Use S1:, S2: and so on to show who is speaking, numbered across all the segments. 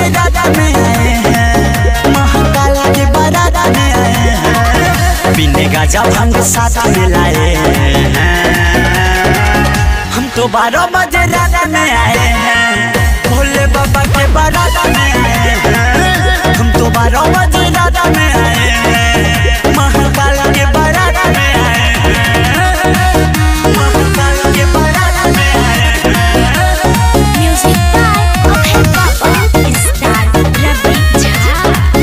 S1: बजे रात में आए हैं, महाकाल के बारात में आए हैं, पीने गाजा भांग साथ में लाए हैं। हम तो 12 बजे रात में आए हैं, भोले बाबा के बारात में आए हैं। हम तो 12 बजे रात में आए हैं, महाकाल के बारात में आए हैं, महाकाल के बारात में आए हैं।
S2: म्यूजिक बाय अभय बाबा स्टार रवि झा।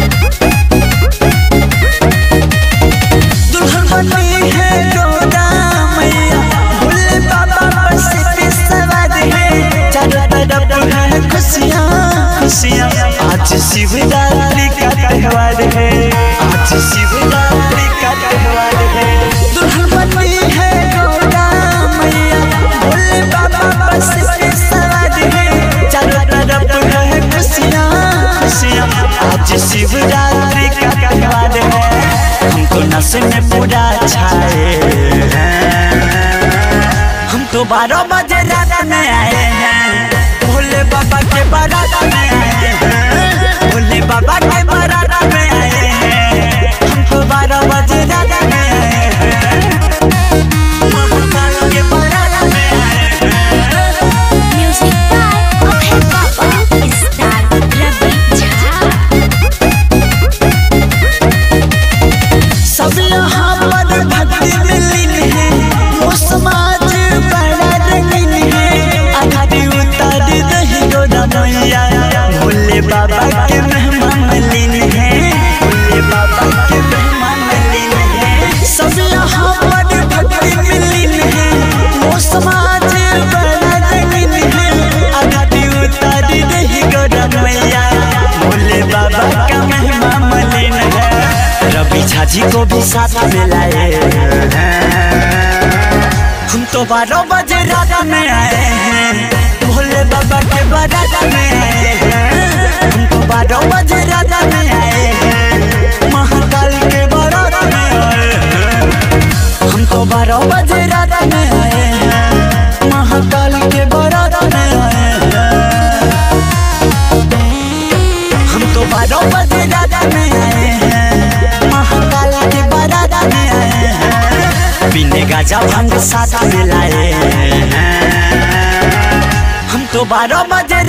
S1: दुल्हन बनी है गोदा मैया, भोले बाबा बस पे सवार है, चारों तरफ है खुशियाँ खुशियाँ। आज शिवरात्रि का त्योहार है, आज शिवरात्रि का त्योहार है। दुल्हन बनी है गोदा मैया, भोले बाबा बस पे सवार है, चारों तरफ है खुशियाँ खुशियाँ। आज शिवरात्रि का त्योहार है, हम तो नशे में पूरा छाए हैं। हम तो 12 बजे रात में आए हैं, भोले बाबा के बारात में आए हैं, भोले बाबा के बारात में आए हैं। हम तो 12 बजे रात में आए हैं, महाकाल के बारात में आए हैं।
S2: म्यूजिक बाय अभय बाबा स्टार रवि झा।
S1: सब यहाँ पर भक्ति में लीन है, वो समाज बड़ा रंगीन है। आरती उतार दही गोदा मैया, भोले बाबा के मेहमान लीन है, भोले बाबा के मेहमान लीन है। सब यहाँ पर भक्ति में लीन है, वो समाज बड़ा रंगीन है। आरती उतार दही गोदा मैया, भोले बाबा का मेहमान लीन है। रवि झा जी को भी साथ में लाए हैं। हम तो 12 बजे रात में आए हैं, भोले बाबा के बारात में आए हैं। हम तो 12 बजे रात में आए हैं, महाकाल के बारात में आए हैं। हम तो 12 बजे रात में आए हैं, महाकाल के बारात में आए हैं। हम तो 12 बजे रात में आए हैं, महाकाल के बारात में आए हैं, पीने गाजा भांग साथ में लाए हैं। हम तो 12 बजे